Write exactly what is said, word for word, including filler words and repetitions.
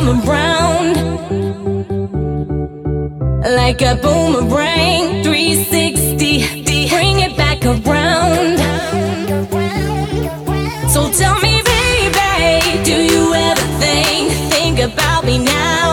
around like a boomerang. three sixty, bring it back around. So tell me, baby, do you ever think, think about me now?